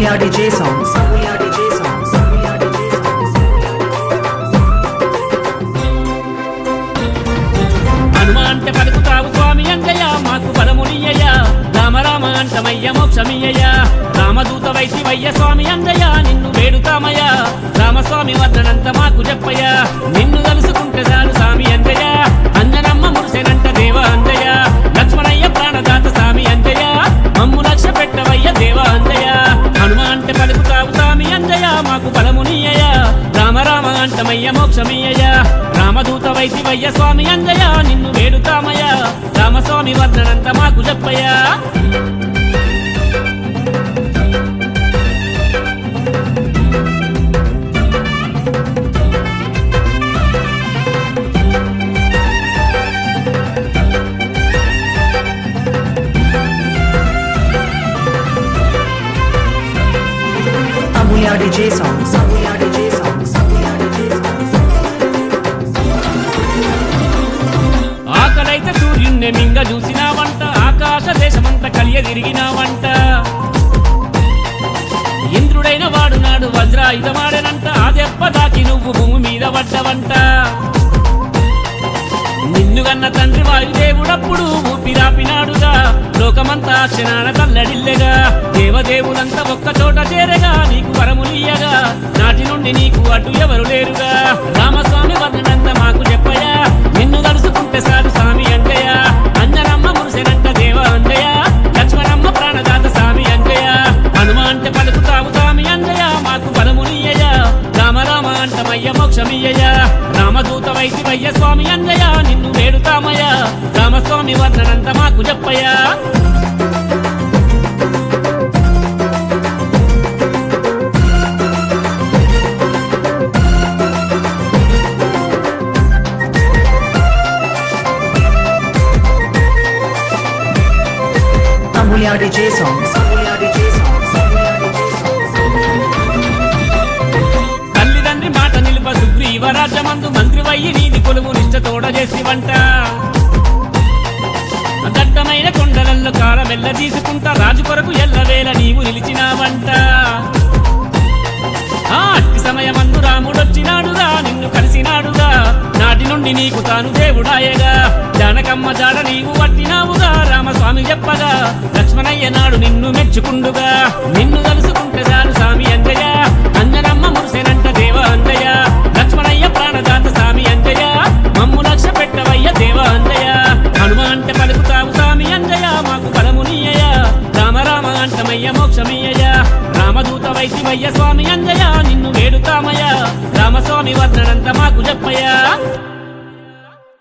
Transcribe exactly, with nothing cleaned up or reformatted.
Amulya D J songs. Amulya D J songs. Amulya D J songs. హనుమాంటే పలుకుతావు స్వామి అంజయ్య మాకు బలమునియ్యయ్య రామ రామ అంటమయ్య మోక్షమియ్యయ్య రామదూత వైశివయ్య స్వామి అంజయ్య నిన్ను వేడుతామయ్య రామస్వామి వర్ణనంత మాకు చెప్పయ్య నిన్ను తలుసుకుంటే చాలు స్వామి అంజయ్య అంజనమ్మ మురిసెనంట దేవ అంజయ్య లక్ష్మణయ్య ప్రాణదాత స్వామి అంజయ్య మమ్ము లక్ష్య పెట్టవయ్య దేవ అంజయ్య హనుమాంటే పలుకుతావు స్వామి అంజయ్య మాకు బలమునియ్యయ్య రామ రామ అంటమయ్య మోక్షమియ్యయ్య రామదూత వైశివయ్య స్వామి అంజయ్య నిన్ను వేడుతామయ్య రామస్వామి వర్ణనంత మాకు చెప్పయ్యా Amulya D J songs. Amulya D J songs. Amulya D J songs. ఆకలైతే సూర్యుణ్ణి మింగ చూసినావంట ఆకాశ దేశమంతా కలియ తిరిగినావంట ఇంద్రుడైన వాడు నాడు వజ్రాయుధమాడనంట ఆ దెబ్బ దాకి నువ్వు భూమి మీద పడ్డవంట నిన్ను గన్న తండ్రి వాయుదేవుడప్పుడు ఊపిరాపినాడుగా లోకమంతా క్షణాన తల్లడిల్లెగా దేవదేవులంతా ఒక్క చోట చేరగా నీకు వరములియ్యగా నాటి నుండి నీకు అడ్డు ఎవరు లేరుగా రామస్వామి వర్ణనంత మాకు చెప్పయ్యా నిన్ను తలుసుకుంటే సారు స్వామి అంజయ్య అంజనమ్మ మురిసెనంట దేవ అంజయ్య లక్ష్మణమ్మ ప్రాణదాత స్వామి అంజయ్య హనుమాంటే పలుకుతావు స్వామి అంజయ్య మాకు బలమునియ్యయ్య రామ రామ అంటమయ్య మోక్షమియ్యయ్య రామదూత వైశివయ్య స్వామి అంజయ్య నిన్ను వేడుతామయ్య రామస్వామి వర్ణనంత మాకు చెప్పయ్యా Amulya D J songs. Amulya D J songs. Amulya D J songs. తల్లిదండ్రి మాట నిలుప సుగ్రీవరాజ్యమందు మంత్రి వయ్యి నీది కొలువు నిష్ట తోడ చేసి వంట దట్టమైన కొండలల్లో కారమెల్ల తీసుకుంటా రాజు కొరకు ఎల్లవేళ నీవు నిలిచినావంట ఆ అట్టి సమయమందు రాముడొచ్చినాడుగా నిన్ను కలిసినాడుగా నాటి నుండి నీకు తాను దేవుడాయగా జానకమ్మ జాడ నీవు పట్టినావుగా రామస్వామి చెప్పగా లక్ష్మణయ్య నాడు నిన్ను మెచ్చుకుండుగా నిన్ను తలుసుకుంటే చాలు స్వామి అంజయ్య అంజనమ్మ మురిసెనంట దేవ అంజయ్య లక్ష్మణయ్య ప్రాణదాత స్వామి అంజయ్య మమ్ము లక్ష్య పెట్టవయ్య దేవ అంజయ్య హనుమాంటే పలుకుతావు స్వామి అంజయ్య మాకు బలమునియ్యయ్య రామ రామ అంటమయ్య మోక్షమియ్యయ్య రామదూత వైశివయ్య స్వామి అంజయ్య నిన్ను వేడుతామయ్య రామస్వామి వర్ణనంత మాకు చెప్పయ్యా